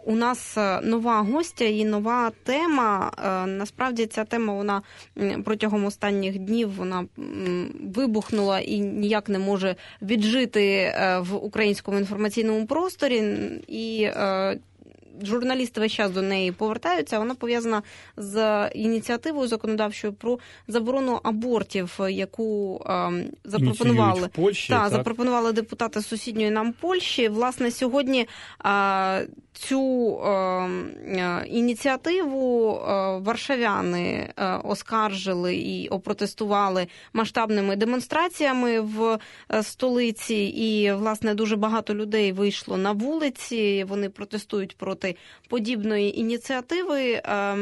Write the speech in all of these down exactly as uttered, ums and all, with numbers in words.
у нас нова гостя і нова тема. Насправді ця тема, вона протягом останніх днів вона вибухнула і ніяк не може віджити в українському інформаційному просторі. І журналісти весь час до неї повертаються. Вона пов'язана з ініціативою законодавчою про заборону абортів, яку е, запропонували, в Польщі, та, так? запропонували депутати з сусідньої нам Польщі. Власне, сьогодні е, цю е, ініціативу е, варшавяни е, оскаржили і опротестували масштабними демонстраціями в е, столиці. І, власне, дуже багато людей вийшло на вулиці. Вони протестують проти подібної ініціативи,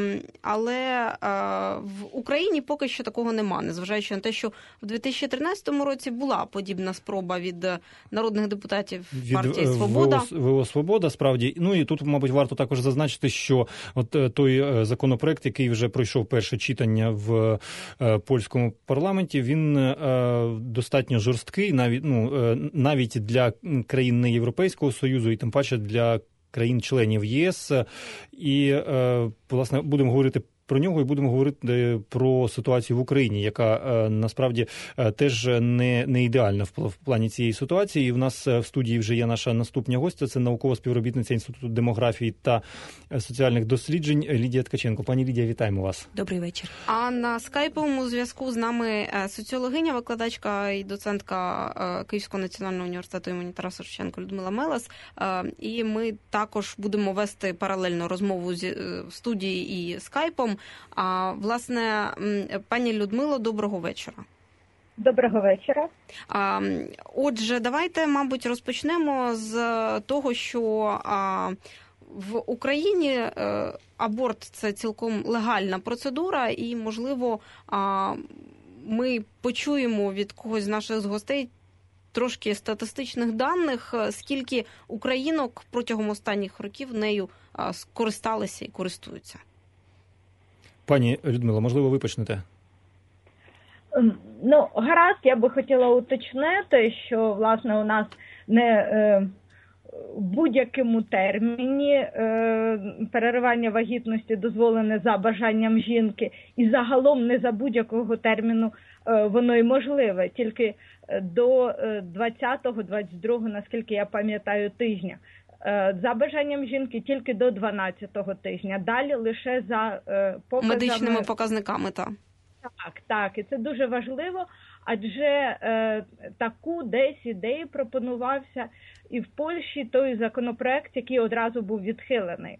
але в Україні поки що такого нема, незважаючи на те, що в дві тисячі тринадцятому році була подібна спроба від народних депутатів партії «Свобода». Від ВО «Свобода», справді. Ну і тут, мабуть, варто також зазначити, що от той законопроект, який вже пройшов перше читання в польському парламенті, він достатньо жорсткий, навіть, ну, навіть для країн не Європейського Союзу і тим паче для країн-членів ЄС, і, власне, будемо говорити про нього і будемо говорити про ситуацію в Україні, яка насправді теж не, не ідеальна в плані цієї ситуації. І в нас в студії вже є наша наступна гостя, це наукова співробітниця Інституту демографії та соціальних досліджень Лідія Ткаченко. Пані Лідія, вітаємо вас. Добрий вечір. А на скайповому зв'язку з нами соціологиня, викладачка і доцентка Київського національного університету імені Тараса Шевченка Людмила Мелас. І ми також будемо вести паралельно розмову в студії і скайпом. А, власне, пані Людмило, доброго вечора. Доброго вечора. А, отже, давайте, мабуть, розпочнемо з того, що а, в Україні а, аборт – це цілком легальна процедура, і, можливо, а, ми почуємо від когось з наших гостей трошки статистичних даних, скільки українок протягом останніх років нею а, скористалися і користуються. Пані Людмила, можливо, ви почнете? Ну, гаразд, я би хотіла уточнити, що, власне, у нас не е, в будь-якому терміні е, переривання вагітності дозволене за бажанням жінки, і загалом не за будь-якого терміну е, воно й можливе, тільки до двадцятого двадцять другого, наскільки я пам'ятаю, тижня. За бажанням жінки тільки до дванадцятого тижня, далі лише за е, показами... медичними показниками, так. Так, так, і це дуже важливо, адже е, таку десь ідею пропонувався і в Польщі той законопроект, який одразу був відхилений.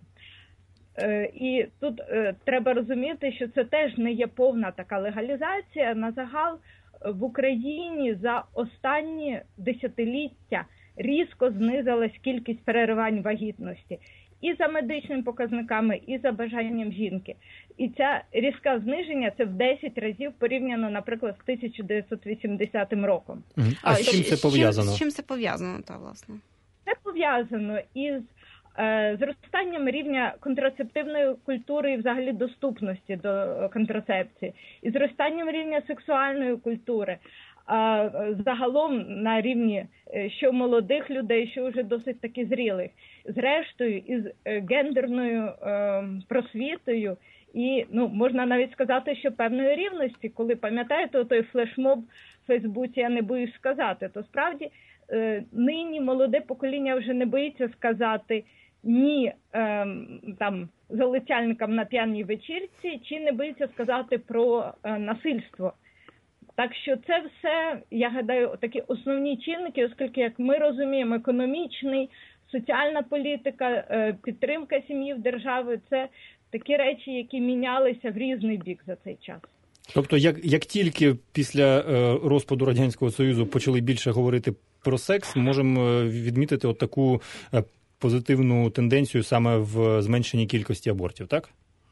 Е, і тут е, треба розуміти, що це теж не є повна така легалізація. На загал в Україні за останні десятиліття різко знизилась кількість переривань вагітності і за медичними показниками, і за бажанням жінки. І ця різке зниження – це в десять разів порівняно, наприклад, з тисяча дев'ятсот вісімдесятим роком. А, а з чим це пов'язано? З чим це пов'язано, та, власне? Це пов'язано із е, зростанням рівня контрацептивної культури і взагалі доступності до контрацепції, і зростанням рівня сексуальної культури. А загалом на рівні що молодих людей, що вже досить таки зрілих. Зрештою, із гендерною е, просвітою і, ну, можна навіть сказати, що певної рівності, коли, пам'ятаєте, той флешмоб в Фейсбуці, я не боюсь сказати, то справді е, нині молоде покоління вже не боїться сказати ні е, там залицяльникам на п'яній вечірці, чи не боїться сказати про е, насильство. Так що це все, я гадаю, такі основні чинники, оскільки, як ми розуміємо, економічний, соціальна політика, підтримка сім'ї в державі – це такі речі, які мінялися в різний бік за цей час. Тобто, як, як тільки після розпаду Радянського Союзу почали більше говорити про секс, можемо відмітити от таку позитивну тенденцію саме в зменшенні кількості абортів, так?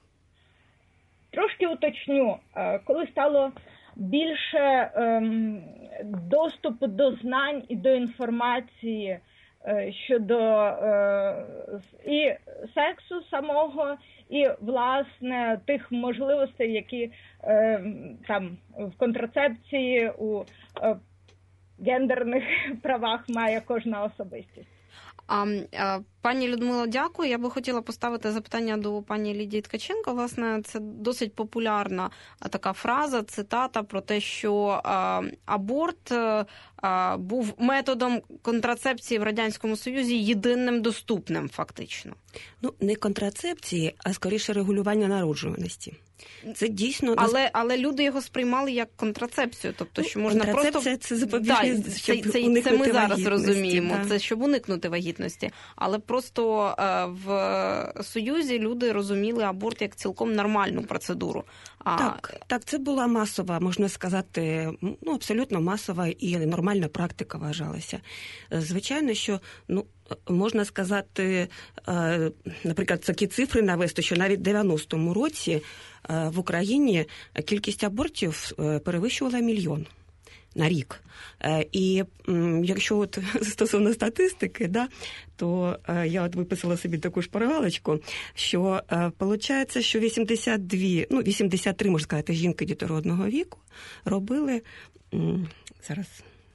Трошки уточню. Коли стало більше ем, доступу до знань і до інформації е, щодо е, і сексу самого, і, власне, тих можливостей, які е, там в контрацепції, у е, гендерних правах має кожна особистість. А, а Пані Людмило, дякую. Я би хотіла поставити запитання до пані Лідії Ткаченко. Власне, це досить популярна така фраза, цитата про те, що а, аборт а, був методом контрацепції в Радянському Союзі єдиним доступним, фактично. Ну, не контрацепції, а скоріше регулювання народжуваності. Це дійсно... Але, але люди його сприймали як контрацепцію, тобто, що можна контрацепція просто... це запобіжний, да, щоб це, це, уникнути це ми зараз вагітності, розуміємо, да. це щоб уникнути вагітності. Але просто е, в Союзі люди розуміли аборт як цілком нормальну процедуру. А... Так, так, це була масова, можна сказати, ну, абсолютно масова і нормальна практика вважалася. Звичайно, що, ну, можна сказати, наприклад, такі цифри навести, що навіть в дев'яностому році в Україні кількість абортів перевищувала мільйон на рік. І якщо от стосовно статистики, да, то я от виписала собі таку шпаргалочку, що виходить, що вісімдесят дві, ну, вісімдесят три, можна сказати, жінки дітородного віку робили, зараз...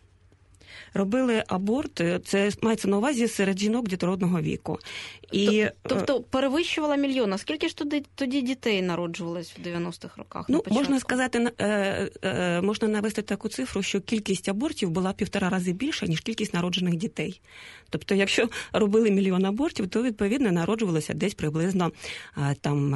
робили аборт, це мається на увазі серед жінок дітородного віку. І, тобто перевищувала мільйон. А скільки ж тоді, тоді дітей народжувалось в дев'яностих роках? Ну, можна сказати, можна навести таку цифру, що кількість абортів була півтора рази більша, ніж кількість народжених дітей. Тобто, якщо робили мільйон абортів, то, відповідно, народжувалося десь приблизно там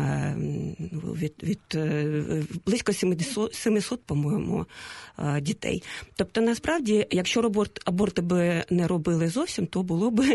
від, від близько сімсот, по-моєму, дітей. Тобто, насправді, якщо аборт, аборти би не робили зовсім, то було б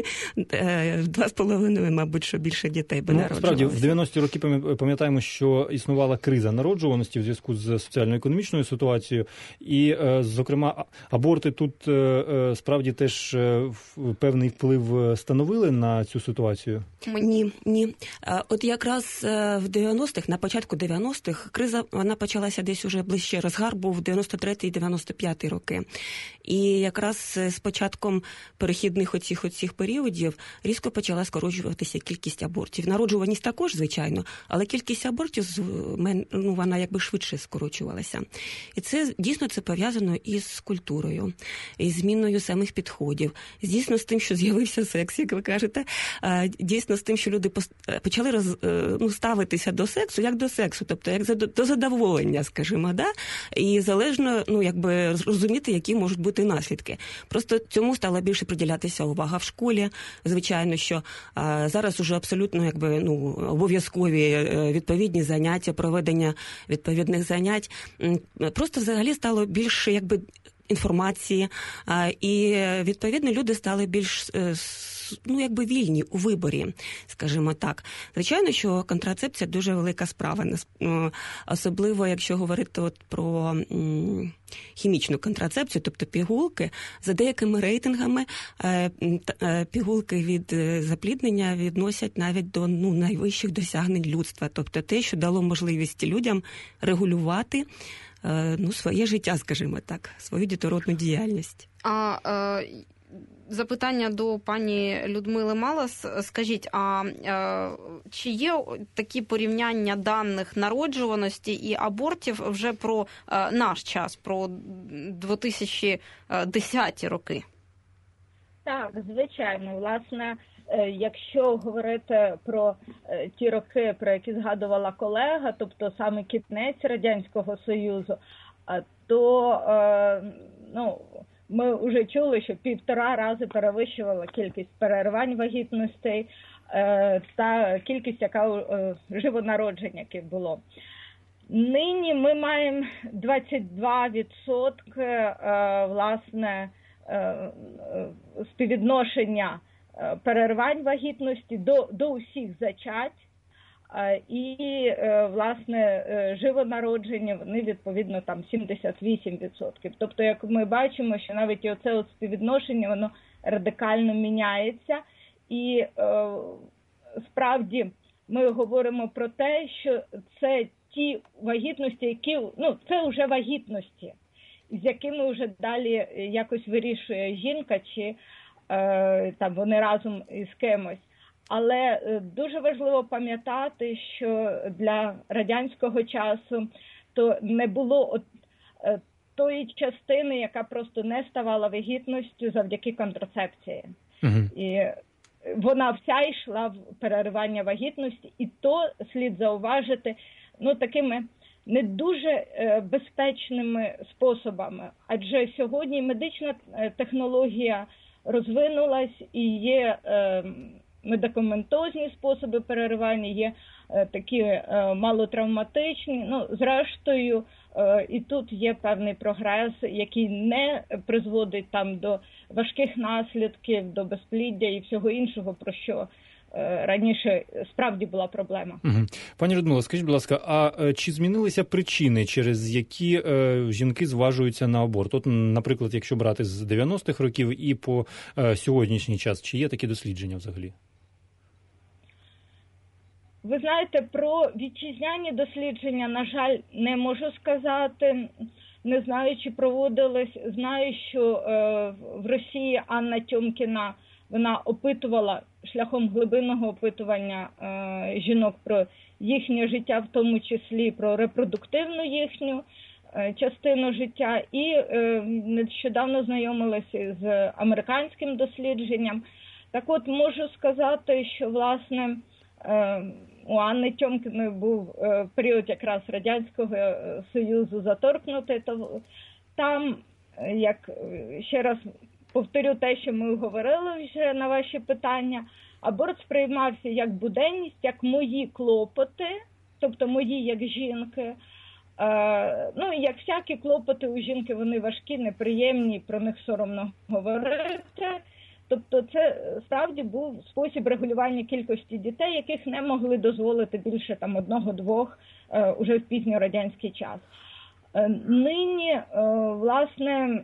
в два з половиною, мабуть, що більше дітей би ну, народжувалося. Справді, в дев'яності роки пам'ятаємо, що існувала криза народжуваності в зв'язку з соціально-економічною ситуацією. І, зокрема, аборти тут справді теж певний вплив становили на цю ситуацію? Ні, ні. От якраз в дев'яностих, на початку дев'яностих, криза, вона почалася десь уже ближче, розгар був в дев'яносто третій - дев'яносто п'ятий роки. І якраз з початком перехідних оцих, оцих періодів різко почала скорочуватися кількість абортів. Народжуваність також, звичайно, але кількість абортів, ну, вона якби швидше скорочувалася. І це, дійсно, це пов'язано із культурою, із зміною самих підходів, дійсно з тим, що з'явився секс, як ви кажете, дійсно з тим, що люди почали роз, ну, ставитися до сексу як до сексу, тобто як до задоволення, скажімо, да? І залежно, ну, якби розуміти, які можуть бути наслідки. Просто цьому стала більше приділятися увага в школі. Звичайно, що а, зараз уже абсолютно, якби, ну, обов'язкові відповідні заняття, проведення відповідних занять. Просто взагалі стало більше, якби, інформації, а, і відповідно люди стали більш, ну, якби вільні у виборі, скажімо так. Звичайно, що контрацепція дуже велика справа, особливо якщо говорити от про м, хімічну контрацепцію, тобто пігулки. За деякими рейтингами е, е, пігулки від запліднення відносять навіть до, ну, найвищих досягнень людства, тобто те, що дало можливість людям регулювати е, ну, своє життя, скажімо так, свою дітородну діяльність. А е... Запитання до пані Людмили Малас. Скажіть, а е, чи є такі порівняння даних народжуваності і абортів вже про е, наш час, про дві тисячі десяті роки? Так, звичайно. Власне, е, якщо говорити про е, ті роки, про які згадувала колега, тобто саме кінець Радянського Союзу, е, то, е, ну, ми вже чули, що півтора рази перевищувала кількість перервань вагітностей е, та кількість, яка е, живонароджень, яке було. Нині ми маємо двадцять два відсотки е, власне е, співвідношення е, перервань вагітності до, до усіх зачать. І, власне, живонародження, вони, відповідно, там сімдесят вісім відсотків. Тобто, як ми бачимо, що навіть і оце от співвідношення, воно радикально міняється. І, справді, ми говоримо про те, що це ті вагітності, які, ну, це вже вагітності, з якими вже далі якось вирішує жінка, чи там вони разом із кимось. Але дуже важливо пам'ятати, що для радянського часу то не було от, тої частини, яка просто не ставала вагітністю завдяки контрацепції. Uh-huh. І вона вся йшла в переривання вагітності, і то слід зауважити, ну, такими не дуже безпечними способами. Адже сьогодні медична технологія розвинулась і є медикаментозні способи переривання, є такі малотравматичні. Ну, зрештою, і тут є певний прогрес, який не призводить там до важких наслідків, до безпліддя і всього іншого, про що раніше справді була проблема. Угу. Пані Людмила, скажіть, будь ласка, а чи змінилися причини, через які е, жінки зважуються на аборт? От, наприклад, якщо брати з дев'яностих років і по е, сьогоднішній час, чи є такі дослідження взагалі? Ви знаєте, про вітчизняні дослідження, на жаль, не можу сказати. Не знаю, чи проводились. Знаю, що е, в Росії Анна Тьомкіна, вона опитувала шляхом глибинного опитування е, жінок про їхнє життя, в тому числі про репродуктивну їхню е, частину життя. І е, нещодавно знайомилася з американським дослідженням. Так от, можу сказати, що, власне, е, у Анни Тьомкіної був е, період якраз Радянського Союзу заторкнутий. То там, як ще раз повторю те, що ми говорили вже на ваші питання, аборт сприймався як буденність, як мої клопоти, тобто мої як жінки. Е, ну, як всякі клопоти у жінки, вони важкі, неприємні, про них соромно говорити. Тобто це справді був спосіб регулювання кількості дітей, яких не могли дозволити більше там одного-двох е, уже в пізньорадянський час. Е, нині, е, власне,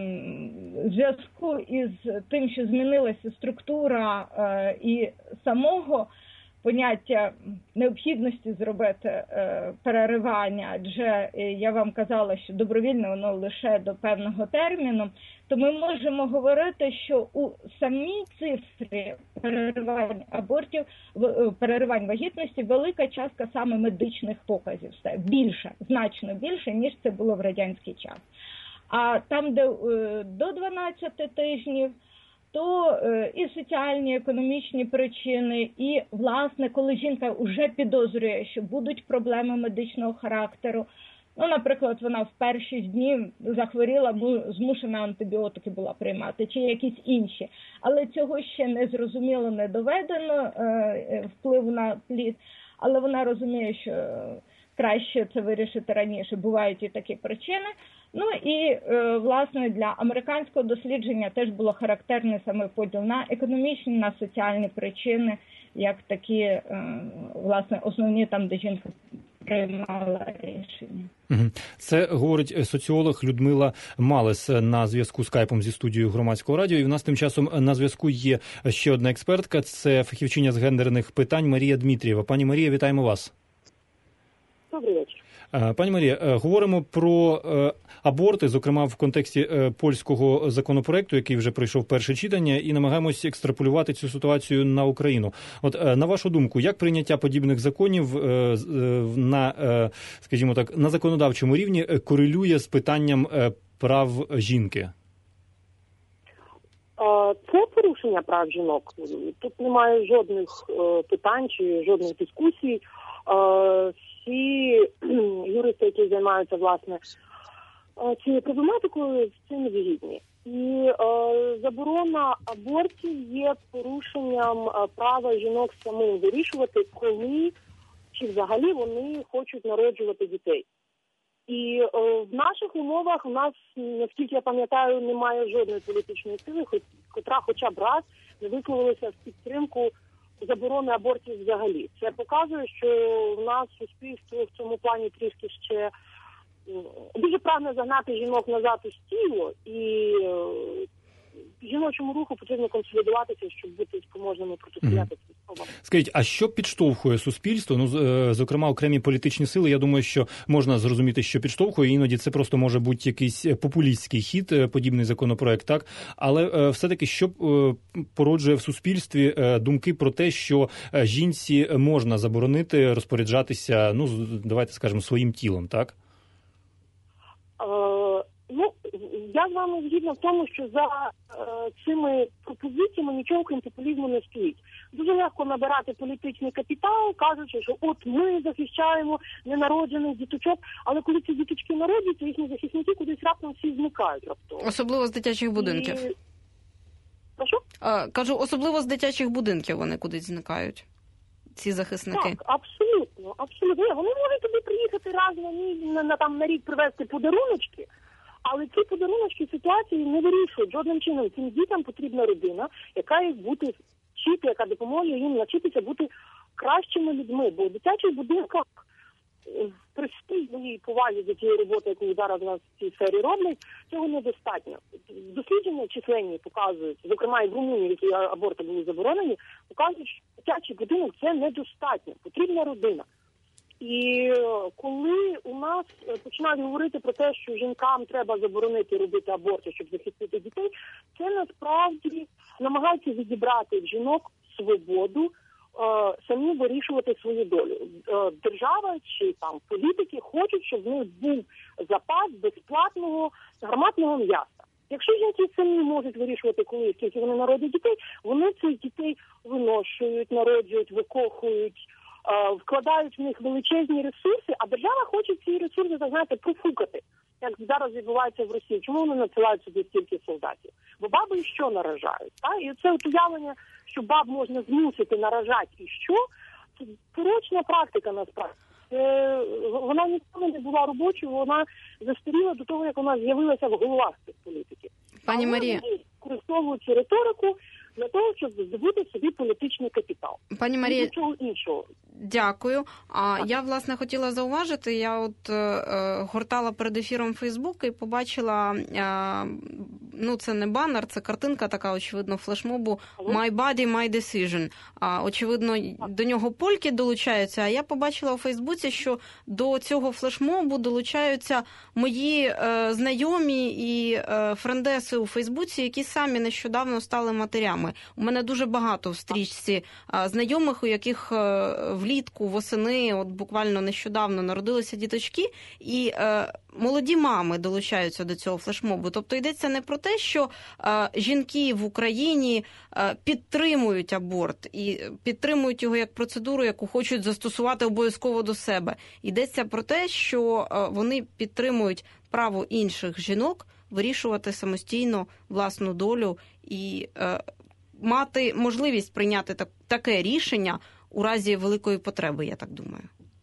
в зв'язку із тим, що змінилася структура е, і самого поняття необхідності зробити е, переривання, адже е, я вам казала, що добровільне воно лише до певного терміну, то ми можемо говорити, що у самій цифрі переривань абортів, переривань вагітності велика частка саме медичних показів, більше, значно більше, ніж це було в радянський час. А там, де е, до дванадцяти тижнів, то е, і соціальні, економічні причини, і, власне, коли жінка вже підозрює, що будуть проблеми медичного характеру, ну, наприклад, вона в перші дні захворіла, змушена антибіотики була приймати, чи якісь інші. Але цього ще не зрозуміло, не доведено, е, вплив на плід. Але вона розуміє, що краще це вирішити раніше. Бувають і такі причини. Ну і, е, власне, для американського дослідження теж було характерний саме поділ на економічні, на соціальні причини, як такі, е, власне, основні там, де жінка приймала рішення. Це говорить соціолог Людмила Малес на зв'язку скайпом зі студією Громадського радіо. І в нас тим часом на зв'язку є ще одна експертка. Це фахівчиня з гендерних питань Марія Дмитрієва. Пані Марія, вітаємо вас. Добрий вечір. Пані Марія, говоримо про аборти, зокрема в контексті польського законопроекту, який вже пройшов перше читання, і намагаємось екстраполювати цю ситуацію на Україну. От, на вашу думку, як прийняття подібних законів на, скажімо так, на законодавчому рівні корелює з питанням прав жінки? Це порушення прав жінок. Тут немає жодних питань чи жодних дискусій. Всі юристи, які займаються, власне, цією проблематикою, з цим згідні. І е, заборона абортів є порушенням е, права жінок самим вирішувати, коли чи взагалі вони хочуть народжувати дітей. І е, в наших умовах у нас, наскільки я пам'ятаю, немає жодної політичної сили, котра хоча б раз не висловилася в підтримку заборони абортів взагалі. Це показує, що в нас суспільство в цьому плані трішки ще дуже прагне загнати жінок назад у стіло, і жіночому руху потрібно консолідуватися, щоб бути спроможними протистояти цим спробам. Скажіть, а що підштовхує суспільство? Ну, зокрема, окремі політичні сили, я думаю, що можна зрозуміти, що підштовхує, іноді це просто може бути якийсь популістський хід, подібний законопроект, так? Але все-таки, що породжує в суспільстві думки про те, що жінці можна заборонити розпоряджатися, ну, давайте скажемо, своїм тілом, так? Е, ну, я з вами згідна в тому, що за е, цими пропозиціями нічого крім популізму не стоїть. Дуже легко набирати політичний капітал, кажучи, що от ми захищаємо ненароджених діточок, але коли ці діточки народяться, їхні захисники кудись раптом всі зникають раптом. Особливо з дитячих будинків. І... Прошу? А, кажу, особливо з дитячих будинків вони кудись зникають, ці захисники. Так, абсолютно, абсолютно. Вони можуть туди приїхати раз на, на, на, там, на рік привезти подаруночки, але ці подаруночки ситуації не вирішують жодним чином. Цим дітям потрібна родина, яка їх буде вчити, яка допоможе їм навчитися бути кращими людьми. Бо в дитячих будинках, при всій моїй повазі до тієї роботи, яку зараз у нас в цій сфері роблять, цього недостатньо. Дослідження численні показують, зокрема і в Румунії, в якій аборти були заборонені, показують, що дитячий будинок – це недостатньо. Потрібна родина. І коли у нас починають говорити про те, що жінкам треба заборонити робити аборти, щоб захистити дітей, це насправді намагаються відібрати в жінок свободу, самі вирішувати свою долю. Держава чи там політики хочуть, щоб в них був запас безплатного гарматного м'яса. Якщо жінки самі можуть вирішувати, коли скільки вони народять дітей, вони цих дітей виношують, народжують, викохують, вкладають в них величезні ресурси, а держава хоче ці ресурси, так знаєте, профукати, як зараз відбувається в Росії. Чому вони надсилають сюди стільки солдатів? Бо баби і що наражають? Так? І це от уявлення, що баб можна змусити наражати і що, це порочна практика насправді. Е, вона ніколи не була робочою, вона застаріла до того, як вона з'явилася в головах цих політиків. Пані Марія, використовують цю риторику для того, щоб здобути собі політичний капітал. Пані Марія, нічого іншого. Дякую. А так. Я, власне, хотіла зауважити, я от е, гортала перед ефіром Фейсбук і побачила, е, ну, це не банер, це картинка така, очевидно, флешмобу «My body, my decision». А, очевидно, так. до нього польки долучаються, а я побачила у Фейсбуці, що до цього флешмобу долучаються мої е, знайомі і е, френдеси у Фейсбуці, які самі нещодавно стали матерями. У мене дуже багато в стрічці е, знайомих, у яких е, влітку, восени, от буквально нещодавно народилися діточки, і е, молоді мами долучаються до цього флешмобу. Тобто йдеться не про те, що е, жінки в Україні е, підтримують аборт і підтримують його як процедуру, яку хочуть застосувати обов'язково до себе. Йдеться про те, що е, вони підтримують право інших жінок вирішувати самостійно власну долю і е, мати можливість прийняти так, таке рішення у разі великої потреби, я так думаю.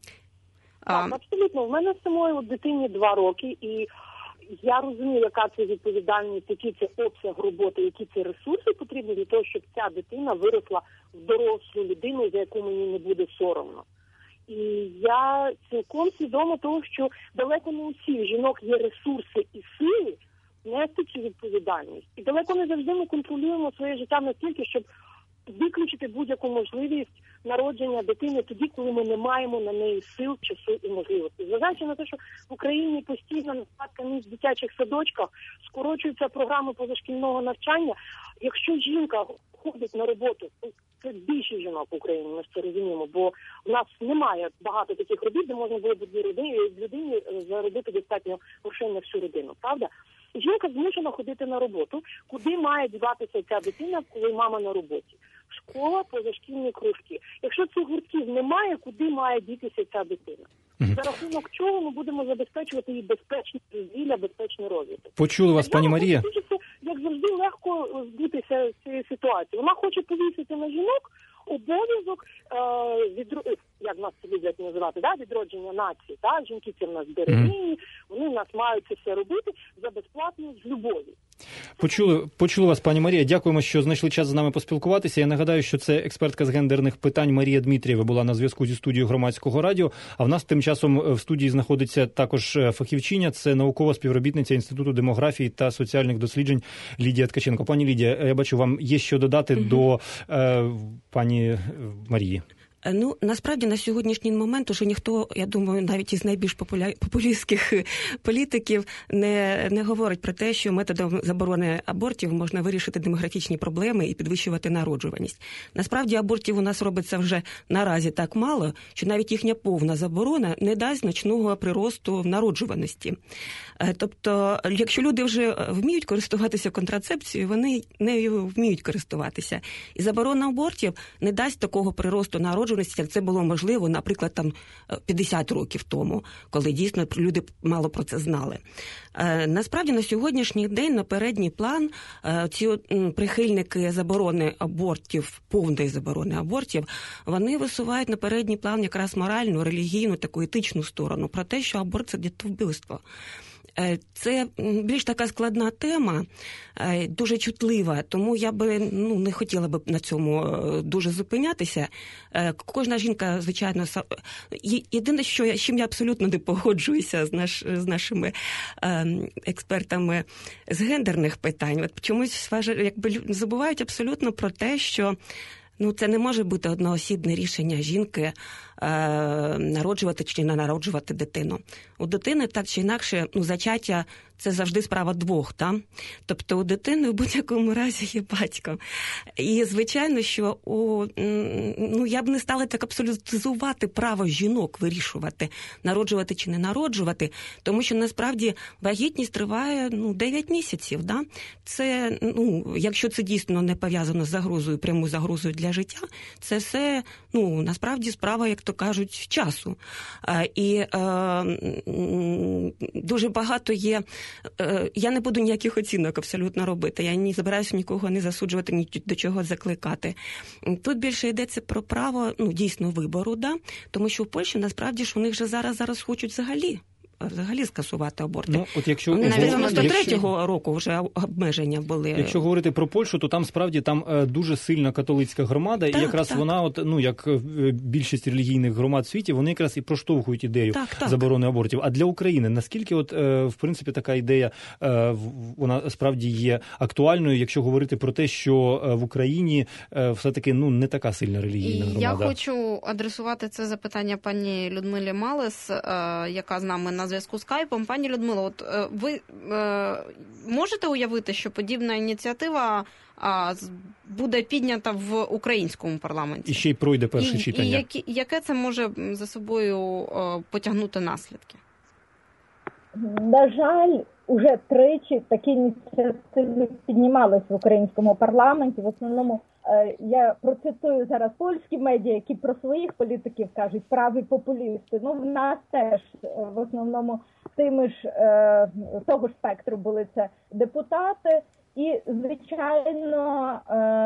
Так, абсолютно. У мене самої дитині два роки, і я розумію, яка це відповідальність, який це обсяг роботи, які це ресурси потрібні для того, щоб ця дитина виросла в дорослу людину, за яку мені не буде соромно. І я цілком свідома того, що далеко не у всіх жінок є ресурси і сили нести цю відповідальність. І далеко не завжди ми контролюємо своє життя настільки, щоб виключити будь-яку можливість народження дитини тоді, коли ми не маємо на неї сил, часу і можливості. Зважаючи на те, що в Україні постійно нехватка місць в дитячих садочках, скорочуються програми позашкільного навчання. Якщо жінка ходить на роботу, це більше жінок в Україні, ми ж це розуміємо, бо в нас немає багато таких робіт, де можна було б людині заробити достатньо грошей на всю родину, правда? Жінка змушена ходити на роботу. Куди має діватися ця дитина, коли мама на роботі? Школа, позашкільні кружки. Якщо цих гуртків немає, куди має дітися ця дитина? Mm-hmm. За рахунок чого ми будемо забезпечувати її безпечне дозвілля, безпечний розвиток? Почули вас, пані Марія. Як завжди, легко збутися з цієї ситуації. Вона хоче повісити на жінок обов'язок, е, відро... як нас це люблять називати, да? відродження нації. Да? Жінки це в нас берегині, mm. вони в нас мають це все робити за безплатно, з любов'ю. Почули, почули вас, пані Марія. Дякуємо, що знайшли час з нами поспілкуватися. Я нагадаю, що це експертка з гендерних питань Марія Дмитрієва була на зв'язку зі студією Громадського радіо. А в нас тим часом в студії знаходиться також фахівчиня, це наукова співробітниця Інституту демографії та соціальних досліджень Лідія Ткаченко. Пані Лідія, я бачу, вам є що додати mm-hmm. до е, пані Марії. Ну, насправді, на сьогоднішній момент уже ніхто, я думаю, навіть із найбільш популя... популістських політиків не, не говорить про те, що методом заборони абортів можна вирішити демографічні проблеми і підвищувати народжуваність. Насправді, абортів у нас робиться вже наразі так мало, що навіть їхня повна заборона не дасть значного приросту в народжуваності. Тобто, якщо люди вже вміють користуватися контрацепцією, вони нею вміють користуватися. І заборона абортів не дасть такого приросту народжуваності, як це було можливо, наприклад, там п'ятдесят років тому, коли дійсно люди мало про це знали. Насправді, на сьогоднішній день на передній план ці прихильники заборони абортів, повної заборони абортів, вони висувають на передній план якраз моральну, релігійну, таку етичну сторону про те, що аборт – це дітовбивство. Це більш така складна тема, дуже чутлива, тому я би ну, не хотіла б на цьому дуже зупинятися. Кожна жінка, звичайно, єдине, що, з чим я абсолютно не погоджуюся з, наш, з нашими експертами з гендерних питань, от чомусь якби, забувають абсолютно про те, що ну, це не може бути одноосібне рішення жінки е, народжувати чи не народжувати дитину. У дитини так чи інакше, ну, зачаття – це завжди справа двох, так? Тобто у дитини в будь-якому разі є батько. І, звичайно, що у, ну, я б не стала так абсолютизувати право жінок вирішувати, народжувати чи не народжувати, тому що, насправді, вагітність триває, ну, дев'ять місяців, да? Це, ну, якщо це дійсно не пов'язано з загрозою, прямою загрозою для життя, це все, ну, насправді, справа, як то кажуть, часу. І е, дуже багато є. Я не буду ніяких оцінок абсолютно робити. Я не збираюся нікого не засуджувати, ні до чого закликати. Тут більше йдеться про право, ну, дійсно, вибору, да? Тому що в Польщі, насправді, ж у них же зараз, зараз хочуть взагалі. взагалі скасувати аборти. Ну, от якщо навіть дев'яносто третього року вже обмеження були. Якщо говорити про Польщу, то там справді там дуже сильна католицька громада, так, і якраз так. вона, от ну як більшість релігійних громад в світі, вони якраз і проштовхують ідею так, так. заборони абортів. А для України наскільки, от в принципі, така ідея вона справді є актуальною, якщо говорити про те, що в Україні все-таки ну не така сильна релігійна громада? Я хочу адресувати це запитання пані Людмилі Малес, яка з нами на зв'язку скайпом. Пані Людмило, от ви можете уявити, що подібна ініціатива буде піднята в українському парламенті? І ще й пройде перше і, читання. І які, яке це може за собою потягнути наслідки? На жаль, уже тричі такі ініціативи піднімались в українському парламенті. В основному, я процитую зараз польські медіа, які про своїх політиків кажуть праві популісти. Ну, в нас теж в основному тими ж того ж спектру були це депутати. І, звичайно,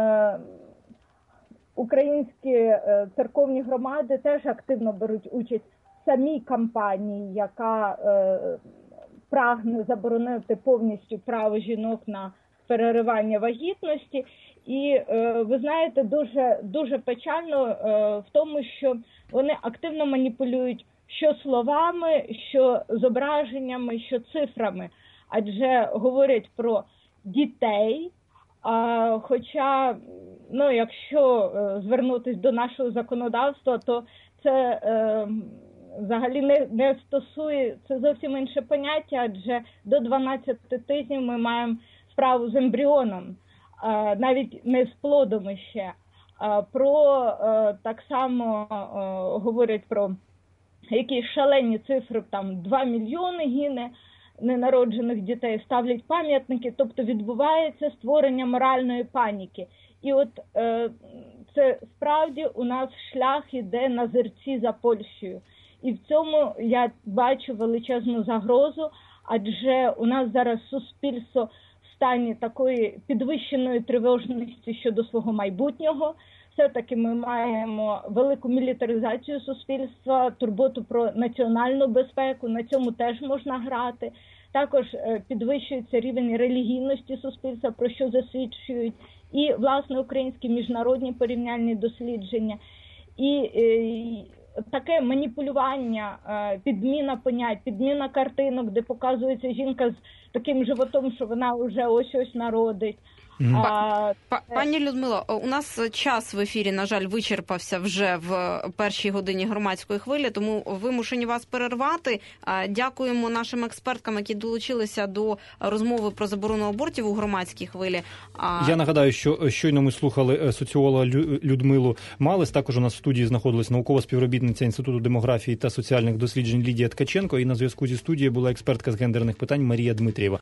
українські церковні громади теж активно беруть участь в самій кампанії, яка прагне заборонити повністю право жінок на переривання вагітності. І, ви знаєте, дуже, дуже печально в тому, що вони активно маніпулюють що словами, що зображеннями, що цифрами. Адже говорять про дітей, а, хоча, ну, якщо е, звернутися до нашого законодавства, то це е, взагалі не, не стосує, це зовсім інше поняття, адже до дванадцяти тижнів ми маємо справу з ембріоном, е, навіть не з плодом ще. А, про, е, так само е, говорять про якісь шалені цифри, там два мільйони гине ненароджених дітей, ставлять пам'ятники, тобто відбувається створення моральної паніки. І от е, це справді у нас шлях іде на зерці за Польщею. І в цьому я бачу величезну загрозу, адже у нас зараз суспільство в стані такої підвищеної тривожності щодо свого майбутнього. Все-таки ми маємо велику мілітаризацію суспільства, турботу про національну безпеку, на цьому теж можна грати. Також підвищується рівень релігійності суспільства, про що засвідчують і, власне, українські міжнародні порівняльні дослідження. І, і таке маніпулювання, підміна понять, підміна картинок, де показується жінка з таким животом, що вона вже ось-ось народить. Мгм. А, Па- Пані Людмило, у нас час в ефірі, на жаль, вичерпався вже в першій годині громадської хвилі, тому вимушені вас перервати. А, Дякуємо нашим експерткам, які долучилися до розмови про заборону абортів у громадській хвилі. А, Я нагадаю, що щойно ми слухали соціолога Лю- Людмилу Малес. Також у нас в студії знаходилась наукова співробітниця Інституту демографії та соціальних досліджень Лідія Ткаченко. І на зв'язку зі студією була експертка з гендерних питань Марія Дмитрієва.